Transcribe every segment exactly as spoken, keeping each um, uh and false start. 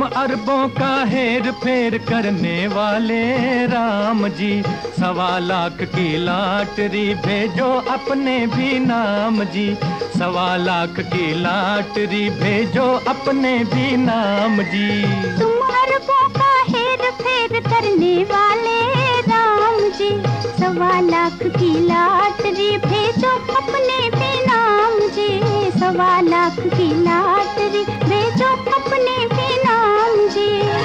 तुम अरबों का हेर फेर करने वाले राम जी, सवा लाख की लॉटरी भेजो अपने भी नाम जी, सवा लाख की लॉटरी भेजो अपने भी नाम जी। तुम अरबों का हेर फेर करने वाले राम जी, सवा लाख की लॉटरी भेजो अपने भी नाम जी, सवा लाख की लॉटरी भेजो अपने भी नाम जी।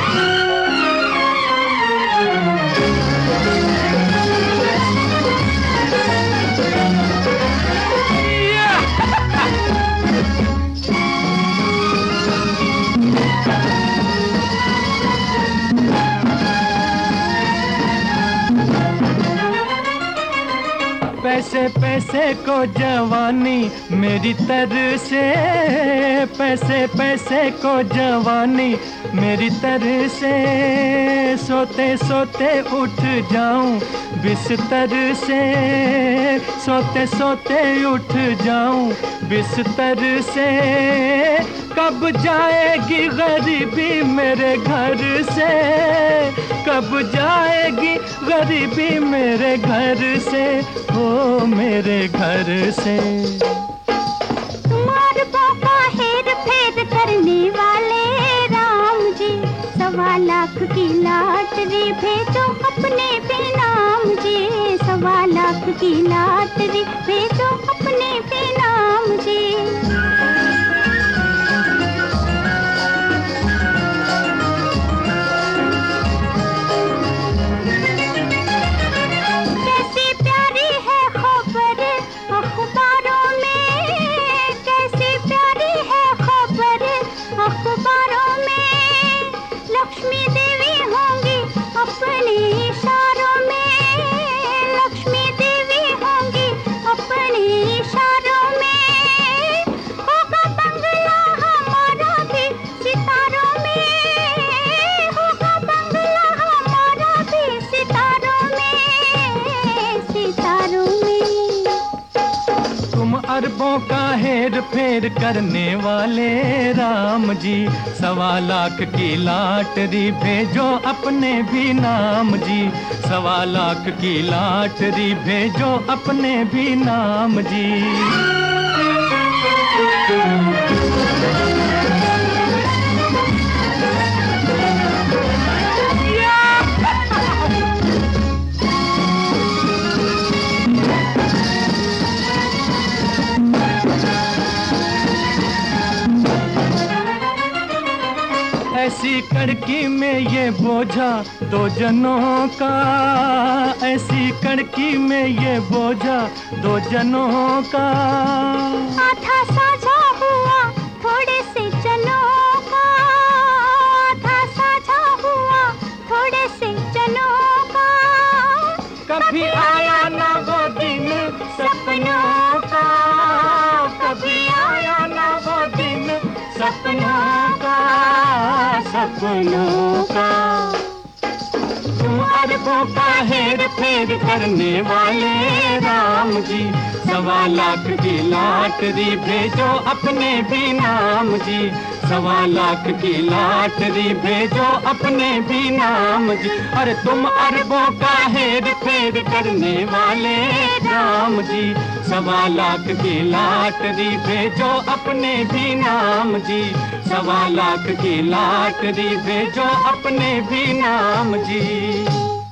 पैसे पैसे को जवानी मेरी तरह से, पैसे पैसे को जवानी मेरी तरह से, सोते सोते उठ जाऊं बिस्तर से, सोते सोते उठ जाऊं बिस्तर से। कब जाएगी गरीबी मेरे घर से, कब जाएगी गरीबी मेरे घर से, ओ मेरे घर से। तुम अरबों का हेर फेर करने वाले राम जी, सवा लाख की लॉटरी भेजो अपने भी नाम जी, सवा लाख की लॉटरी भेजो अपने भी नाम जी। अखबारों में लक्ष्मी देवी होंगी अपने इशारों में, लक्ष्मी देवी होंगी अपने इशारों में, होगा बंगला हमारा भी सितारों में, होगा बंगला हमारा भी सितारों में, सितारों में। तुम अरबों का हेर फेर करने वाले राम जी, सवा लाख की लॉटरी भेजो अपने भी नाम जी, सवा लाख की लॉटरी भेजो अपने भी नाम जी। ऐसी कड़की में ये बोझा दो जनों का, ऐसी कड़की में ये बोझा दो जनों का, आधा साझा हुआ थोड़े से जनों का, आधा साझा हुआ थोड़े से जनों का। कभी आया ना वो दिन सपनों का, कभी आया ना वो दिन सपनों का, सपनों का। तुम अरबों का हेर फेर करने वाले राम जी, सवा लाख की लॉटरी भेजो अपने भी नाम जी, सवा लाख की लॉटरी भेजो अपने भी नाम जी। अरे तुम अरबों का हेर फेर करने वाले राम जी, सवा लाख की लॉटरी भेजो अपने भी नाम जी, सवा लाख की लॉटरी भेजो अपने भी नाम जी।